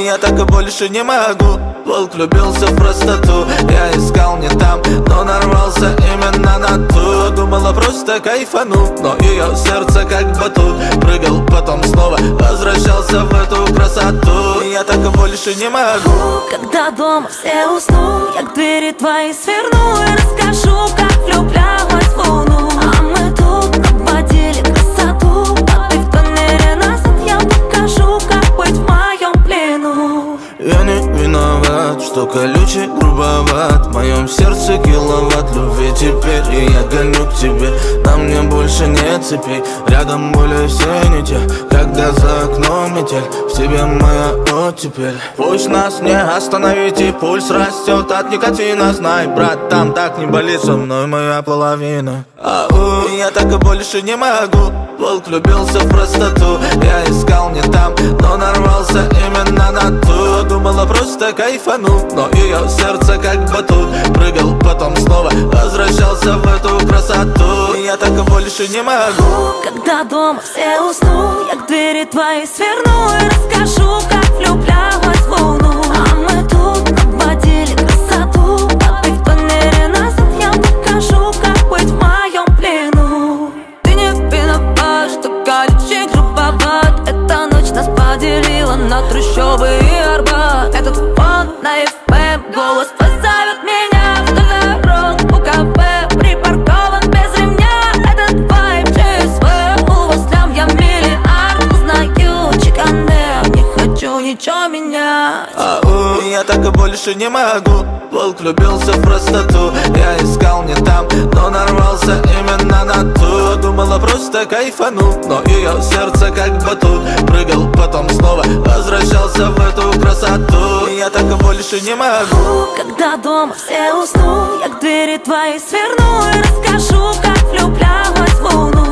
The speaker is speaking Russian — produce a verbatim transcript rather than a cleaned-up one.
Я так и больше не могу. Волк влюбился в простоту. Я искал не там, но нарвался именно на ту. Думала просто кайфану, но ее сердце как батут. Прыгал, потом снова возвращался в эту красоту. Я так и больше не могу. Когда дома все уснут, я к двери твоей сверну и расскажу, как влюблялась в луну. А мы тут обводили красоту. Попей в тоннеле назад, я покажу, как быть в моем плену. Я не виноват, что колючий, грубоват. В моем сердце киловатт любви теперь, и я гоню к тебе. На мне больше нет цепей, рядом более все не те. Когда за окном метель, в тебе моя оттепель. Пусть нас не остановить, и пульс растет от никотина. Знай, брат, там так не болит, со мной моя половина. Ау, я так и больше не могу. Волк влюбился в простоту. Я искал не там, но нарвался именно на ту. Думала просто кайфану, но ее сердце как батут. Прыгал, потом снова возвращался в эту красоту. Я так и больше не могу. Когда дома все уснут, я к двери твоей сверну и расскажу, как влюблялась в луну. А мы тут обводили красоту. Попей в тоннеле назад, я покажу, как быть в моем плену. Ты не виноват, что колючий, грубоват. Эта ночь нас поделила на трущобы и Арбат. Этот фон на эф эм, голос позовет меня в дорогу. У кафе припаркован без ремня. Этот вайб ЧСВ, у вас лям, я миллиард. Узнаю чеканер, не хочу ничего менять. Ау, я так и больше не могу. Волк влюбился в простоту. Я искал не там, но нарвался именно на ту. Думала просто кайфану, но ее сердце как батут. Прыгал, потом снова возвращался в эту красоту. Я так и больше не могу. Когда дома все уснут, я к двери твоей сверну и расскажу, как влюблялась в луну.